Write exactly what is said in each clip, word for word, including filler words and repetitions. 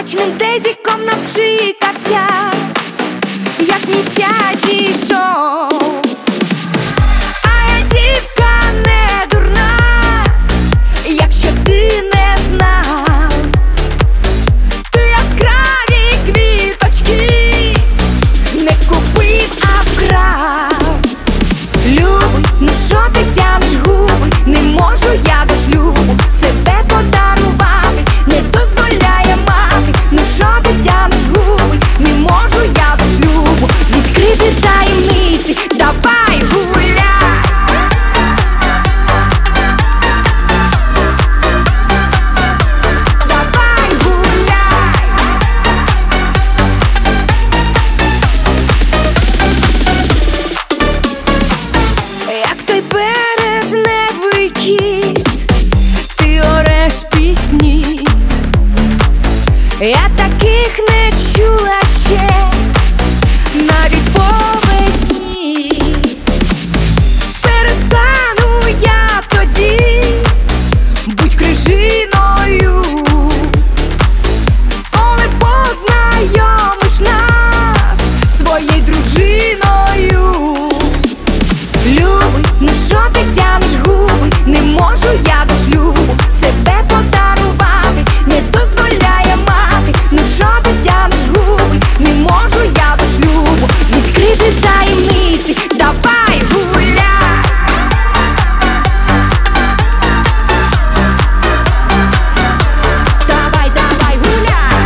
смачним дезіком напшикався, як місяць ішов. А я дівка не дурна, якщо ти не знав, ти яскраві квіточки не купив, а вкрав. Любий, ну що ти тянеш губи, не можу я до шлюбу себе подарувати, не дозволяє мати. Ну що ти тянеш губи, не можу я до шлюбу відкрити таємниці, давай гуляй. Давай гуляй. Як той березневий кіт, ти ореш пісні, я таких не чула ще, навіть по весні. Перестану я тоді будь крижиною, коли познайомиш нас своєю дружиною. Любий, ну що ти тянеш губи, не можу я до шлюбу себе подарувати, не дозволяє мати. Ну що ти тянеш губи, не можу я до шлюбу відкрити таємниці, давай гуляй. Давай, давай гуляй.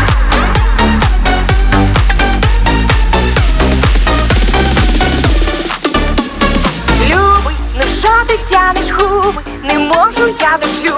Любий, ну що ти тянеш губи, не можу я до шлюбу